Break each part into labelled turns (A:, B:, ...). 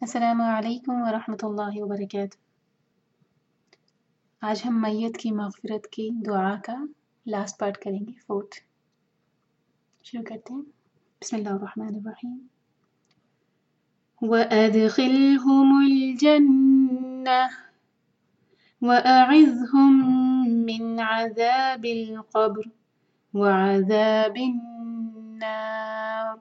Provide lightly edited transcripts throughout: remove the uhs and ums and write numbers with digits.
A: السلام علیکم ورحمۃ اللہ وبرکاتہ۔ آج ہم میت کی مغفرت کی دعا کا لاسٹ پارٹ کریں گے، 4th۔ شروع کرتے ہیں۔ بسم اللہ الرحمن الرحیم۔ وَأَدْخِلْهُمُ الْجَنَّةَ وَأَعِذْهُم مِّنْ عَذَابِ الْقَبْرِ وَعَذَابِ النَّارِ۔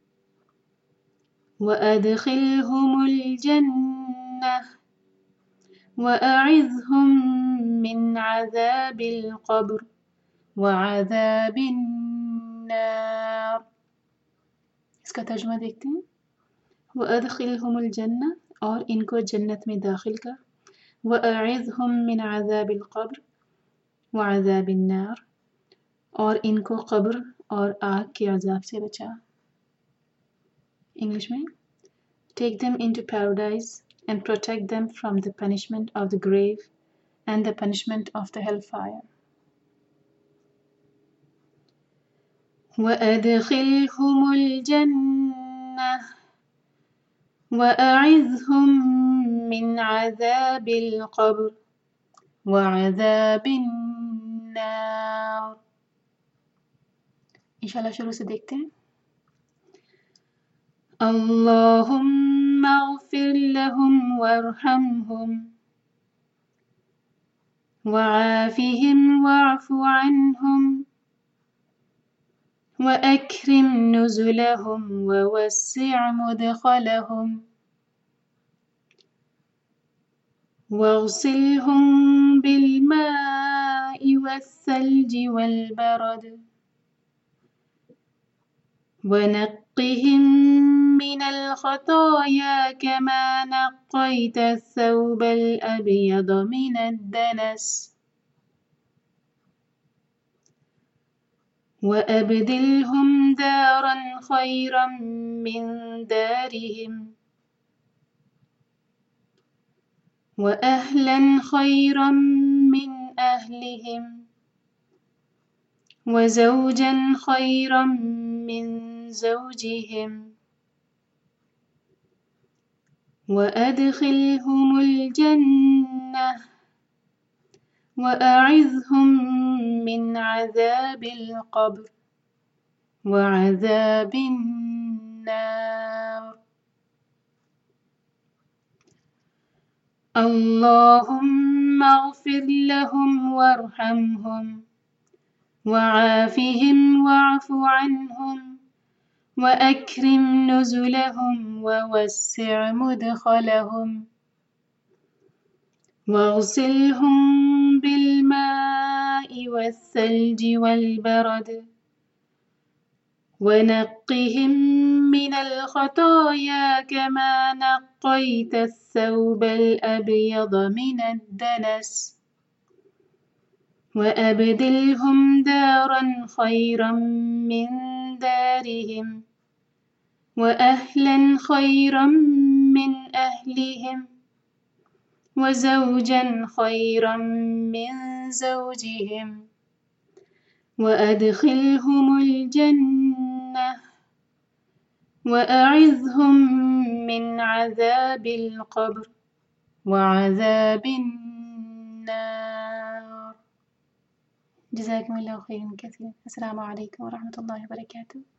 A: وَأَدْخِلْهُمُ الْجَنَّةَ وَأَعِذْهُم مِّنْ عَذَابِ الْقَبْرِ وَعَذَابِ النَّارِ۔ اس کا ترجمہ دیکھتے ہیں۔ وَأَدْخِلْهُمُ الْجَنَّةَ، اور ان کو جنت میں داخل کر، وَأَعِذْهُم مِّنْ عَذَابِ الْقَبْرِ وَعَذَابِ النَّارِ، اور ان کو قبر اور آگ کے عذاب سے بچا۔ انگلش میں، Take them into paradise and protect them from the punishment of the grave and the punishment of the hellfire. وَأَدْخِلْهُمُ الْجَنَّةَ وَأَعِذْهُم مِّنْ عَذَابِ الْقَبْرِ وَعَذَابِ النَّارِ۔ انشاءاللہ شروع سے دیکھتے ہیں۔ اللہم اغفر لهم وارحمهم وعافهم واعف عنهم وأكرم نزلهم ووسع مدخلهم واغسلهم بالماء والثلج والبرد ونقهم من الخطايا كما نقيت الثوب الأبيض من الدنس وأبدلهم دارا خيرا من دارهم وأهلا خيرا من أهلهم وزوجا خيرا من زوجهم وأدخلهم الجنة وأعذهم من عذاب القبر وعذاب النار۔ اللهم اغفر لهم وارحمهم وعافهم واعف عنهم وأكرم نزلهم ووسع مدخلهم واغسلهم بالماء والثلج والبرد ونقهم من الخطايا كما نقيت الثوب الأبيض من الدنس وأبدلهم دارا خيرا من دارهم وأهلا خيرا من أهلهم وزوجا خيرا من زوجهم وأدخلهم الجنة وأعذهم من عذاب القبر وعذاب النار۔ جزاكم اللہ خیرا کثیرا۔ السلام علیکم ورحمۃ اللہ وبرکاتہ۔